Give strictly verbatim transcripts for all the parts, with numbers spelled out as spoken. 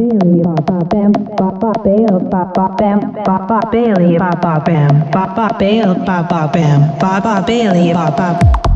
Bailey, ba ba bam, ba ba bail, ba ba bam, ba ba Bailey, ba ba bam, ba ba bail, ba ba bam, ba ba Bailey, ba ba.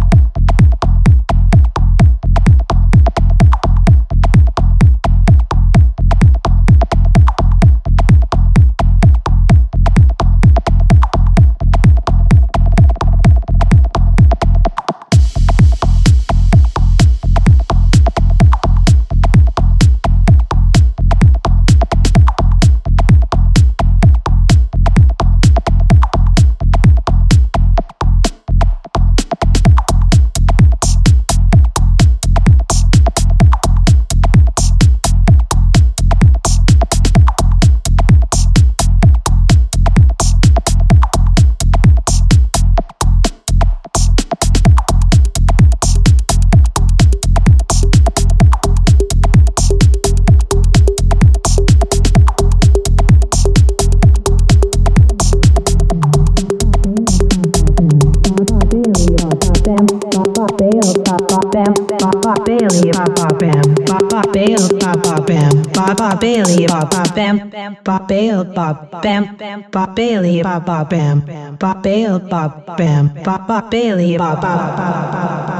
Bailey, ba ba bam, ba ba bail, ba ba bam, ba ba Bailey, ba ba bam, ba bail, ba bam, ba Bailey, ba ba bam, ba bail, ba bam, ba ba Bailey, ba ba ba ba.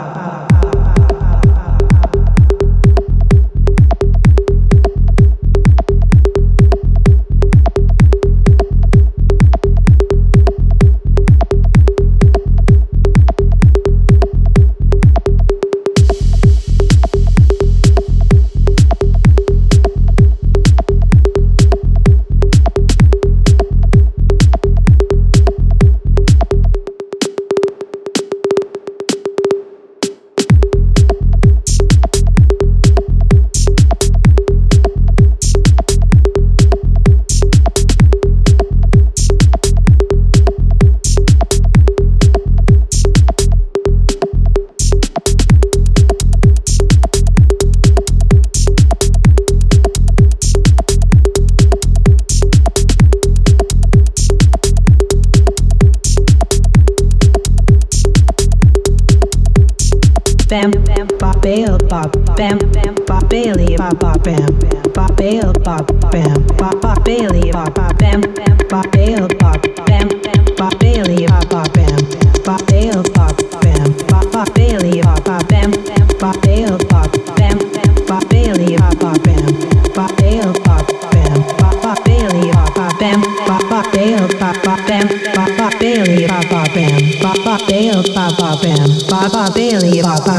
Bam, bam, ba bail, ba bam, bam, ba Bailey, ba ba bam, ba bail, ba bam, ba ba Bailey, ba ba bam, ba bail, ba bam, ba Bailey, ba ba bam, ba bail, ba bam, ba ba Bailey, ba ba bam, ba bail, ba bam, ba Bailey, ba ba bam, ba bail, ba bam, ba ba Bailey, ba ba bam, ba ba bail, ba ba bam, ba ba Bailey, ba ba bam, ba ba bail, ba ba bam, ba ba Bailey, ba ba.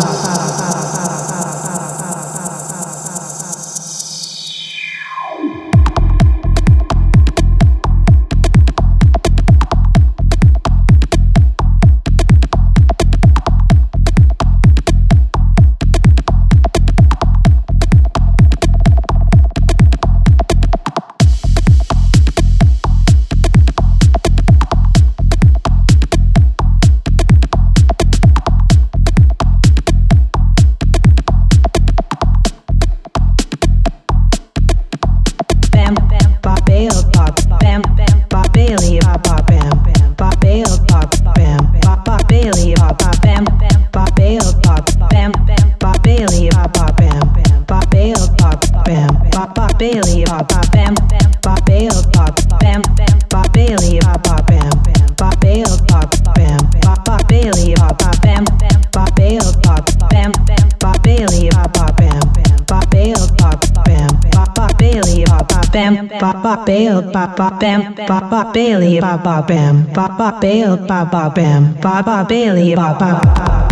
Bailey, ba ba bam, ba bail, ba bam, ba Bailey, ba ba bam, ba bail, ba bam, ba ba Bailey, ba ba bam, ba bail, ba bam, ba Bailey, ba ba bam, ba bail, ba bam, ba ba Bailey, ba ba bam, ba ba bail, ba ba bam, ba ba Bailey, ba ba bam, ba ba bail, ba ba bam, ba ba Bailey, ba ba.